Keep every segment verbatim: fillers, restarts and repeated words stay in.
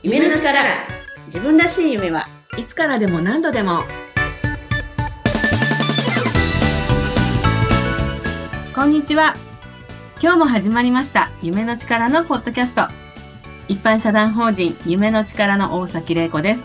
夢の力。自分らしい夢はいつからでも何度でも。こんにちは。今日も始まりました夢の力のポッドキャスト。一般社団法人夢の力の大崎玲子です。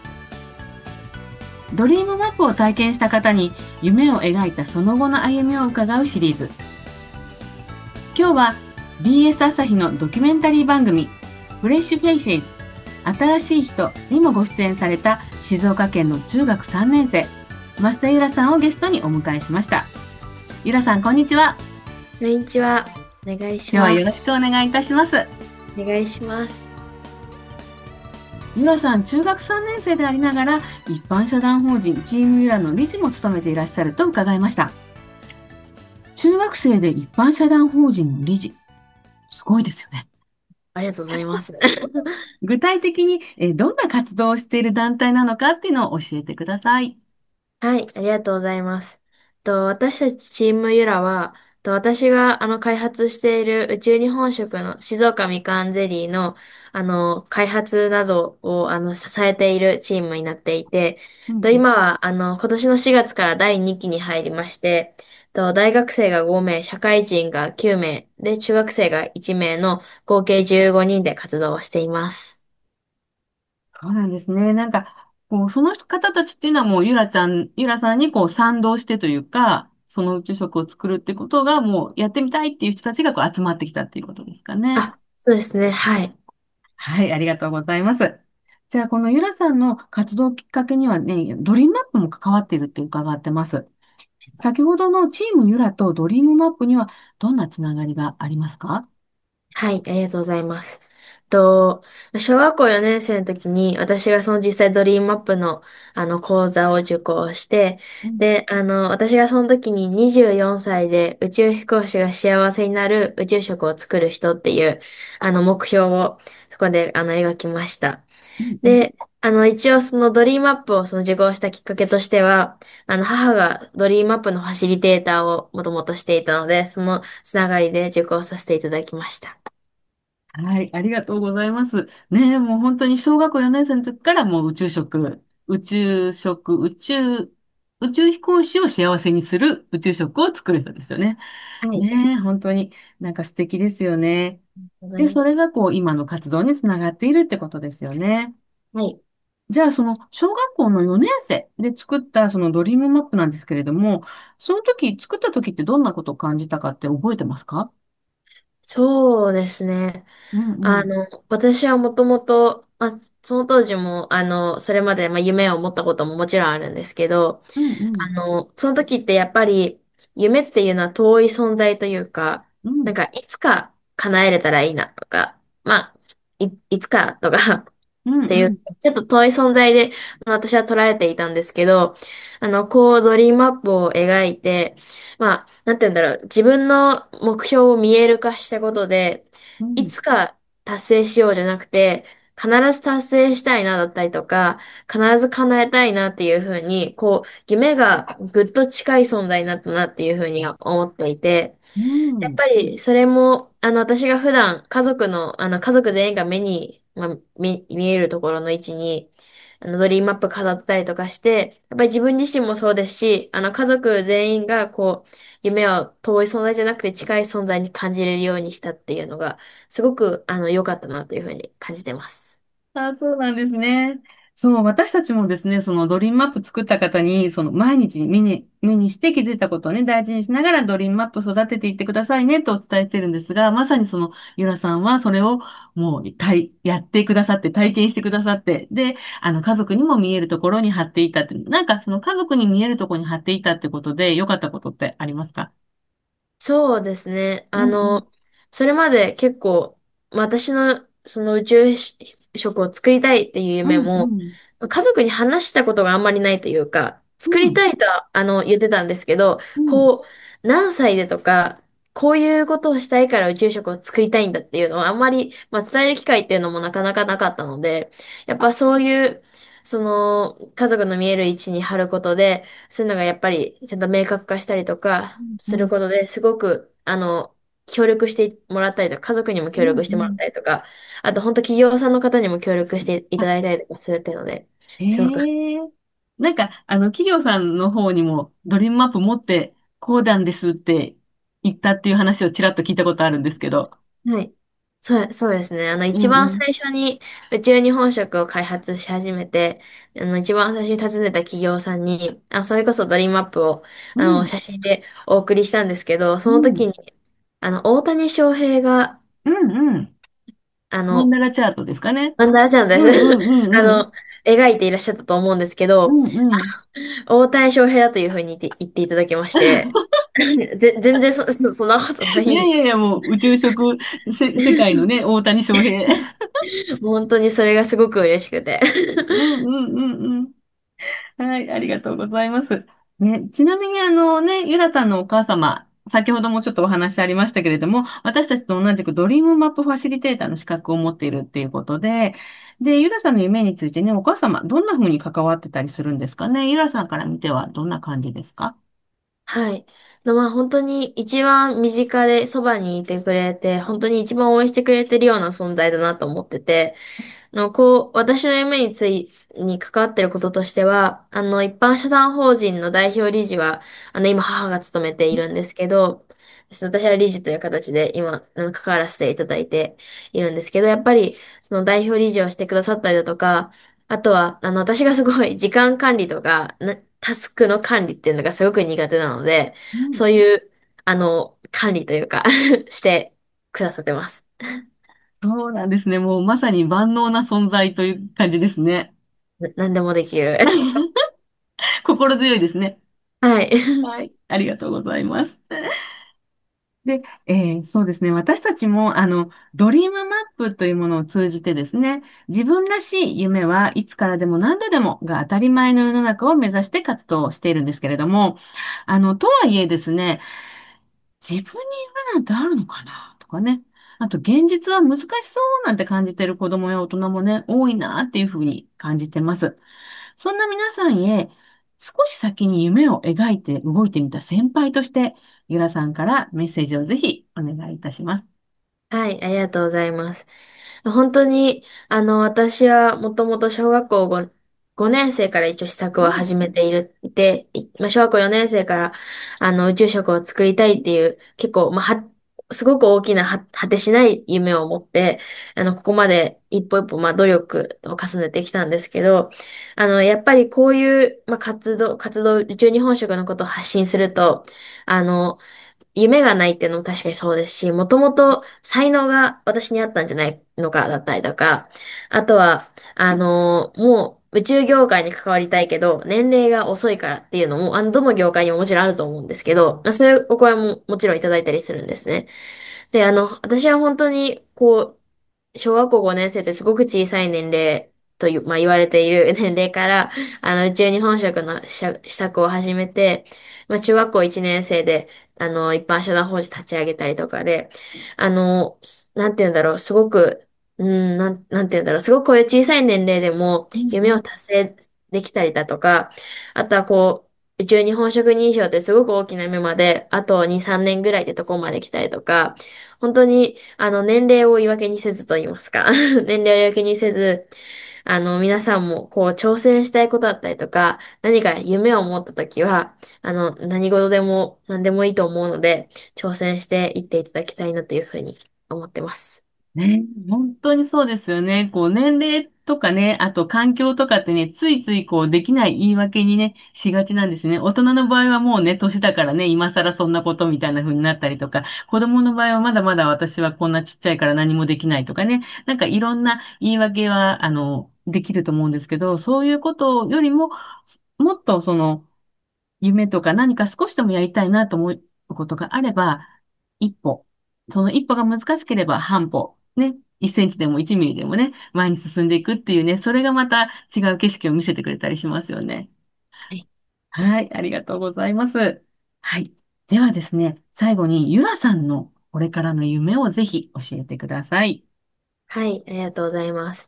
ドリームマップを体験した方に夢を描いたその後の歩みを伺うシリーズ。今日は ビーエス 朝日のドキュメンタリー番組フレッシュフェイシーズ新しい人にもご出演された静岡県の中学さんねん生増田由良さんをゲストにお迎えしました。由良さん、こんにちは。 こんにちは。お願いし今日はます。 よろしくお願いいたします。 お願いします。 由良さん、中学さんねん生でありながら一般社団法人チーム由良の理事も務めていらっしゃると伺いました。中学生で一般社団法人の理事、すごいですよね。 ありがとうございます。 具体的にえどんな活動をしている団体なのかっていうのを教えてください。 はい、ありがとうございます。と、私たちチームユラは、と、私があの開発している宇宙日本食の静岡みかんゼリーのあの開発などをあの支えているチームになっていて、と、 うんうん。 今はあの今年のしがつからだいにきに入りまして、と、大学生がご名、社会人がきゅう名、で、中学生がいち名の合計じゅうごにんで活動をしています。 そうなんですね。なんか、こう、その方たちっていうのはもうゆらちゃん、ゆらさんにこう賛同してというか、その宇宙食を作るってことがもうやってみたいっていう人たちがこう集まってきたっていうことですかね。 あ、そうですね。はい。 はい、ありがとうございます。じゃあ、このゆらさんの活動きっかけにはね、ドリームマップも関わっているって伺ってます。先ほどのチームゆらとドリームマップにはどんなつながりがありますか？ はい、ありがとうございます。と、小学校よねん生の時に私がその実際ドリームマップのあの講座を受講して、 うん。 で、あの、私がその時ににじゅうよんさいで宇宙飛行士が幸せになる宇宙食を作る人っていうあの目標をそこであの描きました。 うんうん。 で、あの、一応そのドリームマップをその受講したきっかけとしては、あの、母がドリームマップのファシリテーターをもともとしていたので、そのつながりで受講させていただきました。 はい、ありがとうございます。ねえ、もう本当に小学校よねん生の時からもう宇宙食、宇宙食、宇宙、宇宙飛行士を幸せにする宇宙食を作る人ですよね。 はい。 ねえ、本当になんか素敵ですよね。で、 ございます。 それがこう今の活動につながっているってことですよね。 はい。 じゃあ、その小学校のよねん生で作ったそのドリームマップなんですけれども、その時、作った時ってどんなことを感じたかって覚えてますか？ そうですね。 うんうん。 あの、私はもともと、まあ、その当時も、あの、それまで、まあ、夢を持ったことももちろんあるんですけど、 うんうん。 あの、その時ってやっぱり、夢っていうのは遠い存在というか、 うん。 なんか、いつか叶えれたらいいなとか、まあ、い、いつかとかうんっていう、 うん。 ちょっと遠い存在で、あの私は捉えていたんですけど、あの、こう、ドリームマップを描いて、まあ、なんて言うんだろう、自分の目標を見える化したことで、いうん。 つか達成しようじゃなくて、必ず達成したいなだったりとか、必ず叶えたいなっていうふうに、こう、夢がぐっと近い存在になったなっていうふうに思っていて、 うん。 やっぱりそれも、あの、私が普段家族の、あの、家族全員が目に、まあ、見、見えるところの位置に、あの、ドリームマップ飾ったりとかして、やっぱり自分自身もそうですし、あの、家族全員がこう、夢を遠い存在じゃなくて近い存在に感じれるようにしたっていうのが、すごく、あの、良かったなというふうに感じてます。 あ、そうなんですね。そう、私たちもですね、そのドリームマップ作った方に、その毎日目に、目にして気づいたことをね、大事にしながらドリームマップ育てていってくださいねとお伝えしてるんですが、まさにそのゆらさんはそれをもう体やってくださって、体験してくださって、で、あの家族にも見えるところに貼っていたって、なんかその家族に見えるところに貼っていたってことで良かったことってありますか？ そうですね。 うんうん。 あの、それまで結構、まあ私のその宇宙食を作りたいっていううんう夢も、 ん。 家族に話したことがあんまりないというか、作りうん。 たいとは、あの、言ってたんですけど、 うん。 こう、何歳でとか、こういうことをしたいから宇宙食を作りたいんだっていうのはあんまり、まあ、伝える機会っていうのもなかなかなかったので、やっぱそういう、その、家族の見える位置に貼ることで、そういうのがやっぱりちゃんと明確化したりとかうん。 することですごく、あの、 協力してもらったりとか、家族にもうん協力してもらっうん。 たりとか、あと本当企業さんの方にも協力していただいたりとかするっていうので、すごく、 ええ、なんか、あの、企業さんの方にもドリームマップ持ってこうなんですって言ったっていう話をちらっと聞いたことあるんですけど。 はい。そう、そうですね。あの、一番うんうん。 最初に宇宙日本食を開発し始めて、あの、一番最初に訪ねた企業さんに、あ、それこそドリームマップを、あの、 うん。 写真でお送りしたんですけど、そうん。 の時に、あの、大谷翔平が、 うんうん。 あの、 マンダラチャートですかね。 マンダラちゃんです。 うんうんうんうん。 あの、描いていらっしゃったと思うんですけうど、 んうん。 大谷翔平だというふうに言って、言っていただきまして、ぜ、全然そ、そ、そんなことないんです。 いやいやいや、もう宇宙食、せ、世界のね、大谷翔平。 もう本当にそれがすごく嬉しくて。 うんうんうんうん。はい、ありがとうございます。ね、ちなみにあのね、ゆらさんのお母様、先ほどもちょっとお話ありましたけれども、私たちと同じくドリームマップファシリテーターの資格を持っているっていうことで、で、ゆらさんの夢についてね、お母様、どんな風に関わってたりするんですかね。ゆらさんから見てはどんな感じですか？ はい。のまあ本当に一番身近でそばにいてくれて、本当に一番応援してくれてるような存在だなと思ってて、あの、こう、私の夢につい、に関わっていることとしては、あの、一般社団法人の代表理事は、あの、今母が務めているんですけど、私は理事という形で今、あの関わらせていただいているんですけど、やっぱり、その代表理事をしてくださったりだとか、あとは、あの、私がすごい時間管理とか、なタスクの管理っていうのがすごく苦手なので、 うん、 そういう、あの、管理というかしてくださってます。 そうなんですね。もうまさに万能な存在という感じですね。 な、何でもできる。 心強いですね。 はい。 はい、ありがとうございます。で、えーそうですね。私たちも、あの、ドリームマップというものを通じてですね、自分らしい夢はいつからでも何度でもが当たり前の世の中を目指して活動しているんですけれども、あの、とはいえですね、自分に夢なんてあるのかなとかね。あと、現実は難しそうなんて感じている子供や大人もね、多いなっていうふうに感じてます。そんな皆さんへ、少し先に夢を描いて動いてみた先輩として、ゆらさんからメッセージをぜひお願いいたします。 はい、ありがとうございます。本当に、あの、私はもともと小学校ご、ごねん生から一応試作を始めている、いて、いまあ、小学校よねん生から、あの、宇宙食を作りたいっていう、結構、まあ、は、すごく大きなは果てしない夢を持って、あの、ここまで一歩一歩、まあ、努力を重ねてきたんですけど、あの、やっぱりこういう、まあ、活動、活動、宇宙日本食のことを発信すると、あの、夢がないっていうのも確かにそうですし、もともと才能が私にあったんじゃないのかだったりとか、あとは、あのもう宇宙業界に関わりたいけど、年齢が遅いからっていうのも、あの、どの業界にももちろんあると思うんですけど、まあそういうお声ももちろんいただいたりするんですね。で、あの、私は本当に、こう、小学校ごねん生ってすごく小さい年齢という、まあ、言われている年齢から、あの、宇宙日本食の試試作を始めて、まあ、中学校いちねん生で、あの、一般社団法人立ち上げたりとかで、あの、なんて言うんだろう、すごく、うん、なん、なんて言うんだろう、すごくこういう小さい年齢でも夢をうんうん。 達成できたりだとか、あとはこう、宇宙日本食認証ってすごく大きな夢まで、あとに、さんねんぐらいでとこまで来たりとか、本当に、あの、年齢を言い訳にせずと言いますか年齢を言い訳にせず、あの、皆さんも、こう、挑戦したいことだったりとか、何か夢を持ったときは、あの、何事でも、何でもいいと思うので、挑戦していっていただきたいなというふうに思ってます。 ね、本当にそうですよね。こう、年齢とかね、あと環境とかってね、ついついこう、できない言い訳にね、しがちなんですね。大人の場合はもうね、年だからね、今更そんなことみたいな風になったりとか、子供の場合はまだまだ私はこんなちっちゃいから何もできないとかね、なんかいろんな言い訳は、あの、できると思うんですけど、そういうことよりも、もっとその、夢とか何か少しでもやりたいなと思うことがあれば、一歩。その一歩が難しければ半歩。ね。いっセンチでもいちミリでもね、前に進んでいくっていうね、それがまた違う景色を見せてくれたりしますよね。 はい。 はい、ありがとうございます。はい。ではですね、最後にゆらさんのこれからの夢をぜひ教えてください。 はい、ありがとうございます。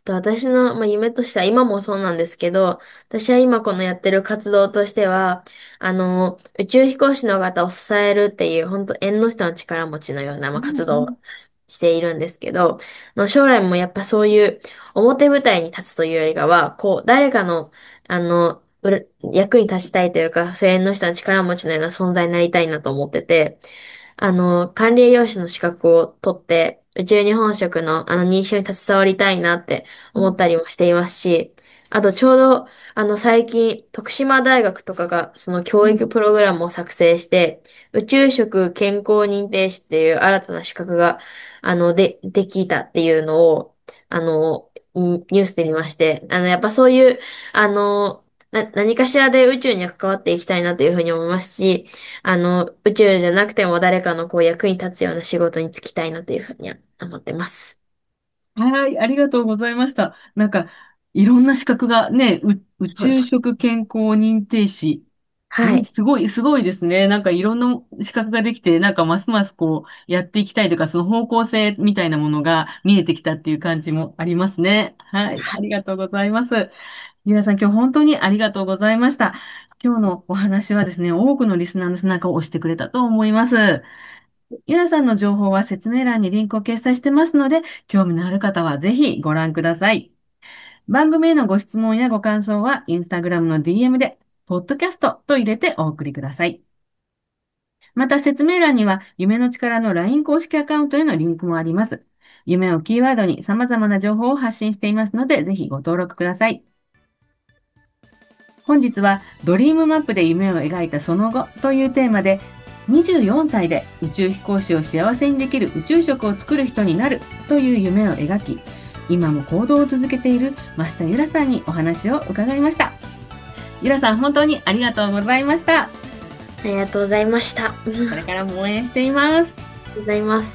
と私の、まあ、夢としては今もそうなんですけど、私は今このやってる活動としては、あの、宇宙飛行士の方を支えるっていう、本当縁の下の力持ちのような、まあ、活動をさしているんですけど、の将来もやっぱそういう表舞台に立つというよりかは、こう、誰かの、あの、うら役に立ちたいというか、そういう縁の下の力持ちのような存在になりたいなと思ってて、あの、管理栄養士の資格を取って、宇宙日本食のあの認証に携わりたいなって思ったりもしていますし、あとちょうど、あの最近、徳島大学とかがその教育プログラムを作成して、宇宙食健康認定士っていう新たな資格が、あの、で、できたっていうのを、あの、ニニュースで見まして、あの、やっぱそういう、あの、な、何かしらで宇宙には関わっていきたいなというふうに思いますし、あの、宇宙じゃなくても誰かのこう役に立つような仕事に就きたいなというふうには思ってます。 はい、ありがとうございました。なんか、いろんな資格がね、う宇宙そうです。 食健康認定士。ね、 はい。 すごい、すごいですね。なんかいろんな資格ができて、なんかますますこう、やっていきたいとか、その方向性みたいなものが見えてきたっていう感じもありますね。はい、ありがとうございます。ゆらさん、今日本当にありがとうございました。今日のお話はですね、多くのリスナーの背中を押してくれたと思います。ゆらさんの情報は説明欄にリンクを掲載してますので、興味のある方はぜひご覧ください。番組へのご質問やご感想は、インスタグラムの ディーエム で、ポッドキャストと入れてお送りください。また説明欄には、夢の力の ライン 公式アカウントへのリンクもあります。夢をキーワードに様々な情報を発信していますので、ぜひご登録ください。本日はドリームマップで夢を描いたその後というテーマで、にじゅうよんさいで宇宙飛行士を幸せにできる宇宙食を作る人になるという夢を描き、今も行動を続けている増田ゆらさんにお話を伺いました。ゆらさん、本当にありがとうございました。 ありがとうございました。ありこれからも応援しています。 がとうございます。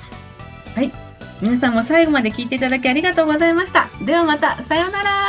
はい。皆さんも最後まで聞いていただきありがとうございました。ではまた、さようなら。